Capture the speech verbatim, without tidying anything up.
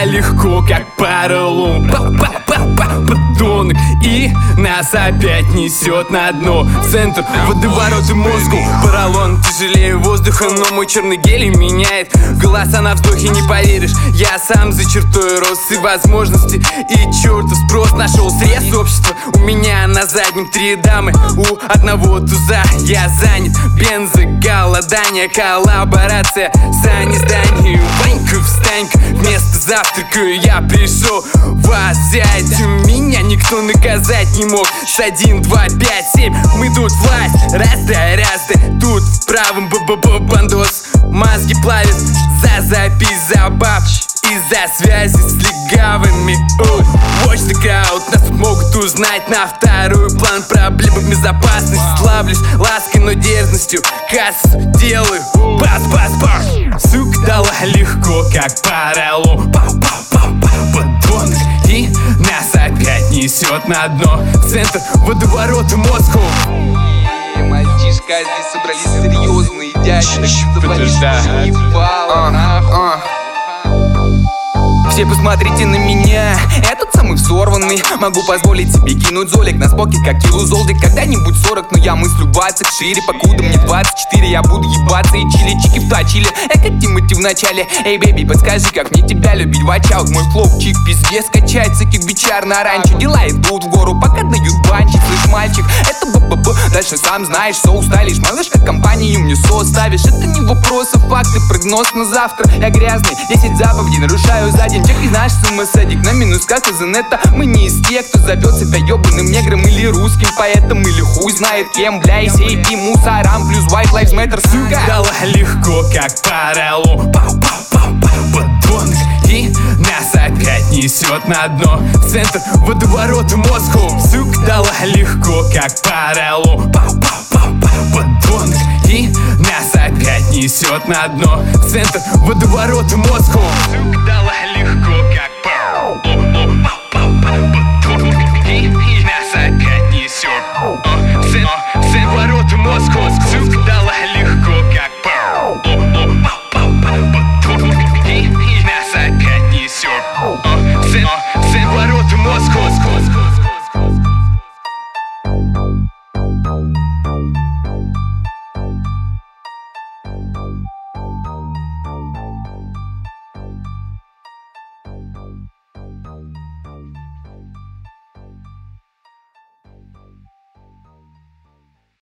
легко, как поролон. Подонок, и нас опять несет на дно. В центр водовороты мозгу. Поролон тяжелее воздуха, но мой черный гелий меняет голоса на вздохе, не поверишь. Я сам за чертой рост и возможности, и чертов спрос нашел срез общества. У меня на заднем три дамы, у одного туза я занят. Бензоголодание, коллаборация, сани здание. Ванька, встань-ка, вместо завтрака я пришел. Вас взять, меня никто наказать не мог. С один, два, пять, семь, мы тут власть. Раз-да, раз-да, тут в правом б-б-б-бандос. Мозги плавят за запись, за баб и за связи с легавыми. Ой, watch the crowd, нас тут могут узнать. На второй план проблемы безопасности. Славлюсь лаской, но дерзностью кассу делаю. Бас-бас-бас. Сука дала легко, как поролон. Подонок, и нас опять несет на дно. В центр водоворота Москву. Мальчишка, здесь собрались серьезные дядьки. Подожди, ебало, нахуй. Все посмотрите на меня, я тот самый взорванный. Могу позволить себе кинуть золик на споке, как килу золдик. Когда-нибудь сорок, но я мыслю двадцать шире. Покуда мне двадцать четыре, я буду ебаться и чили-чики вточили. Эй, как Тимати в начале. Эй, бэби, подскажи, как мне тебя любить, вачаут. Мой флоу-чик пиздец качается, как бичар на ранчо. Дела идут в гору, пока дают банчик. Слышь, мальчик, это б-б-б. Дальше сам знаешь, соус ставишь. Малышка, компанию мне составишь. Это не вопрос, а факты, прогноз на завтра. Я грязный, десять заповедей нарушаю за день. Чек из наш самосадик на минус как из инета. Мы не из тех, кто зовет себя ебаным негром или русским поэтом, или хуй знает кем. Бля, и сей пи мусорам плюс white lives matter, сука. Дала легко, как поролон. Подонок, и нас опять несет на дно. В центр водоворота Москву. Сука дала легко, как поролон. Подонок, и нас опять несет на дно. В центр водоворота Москву.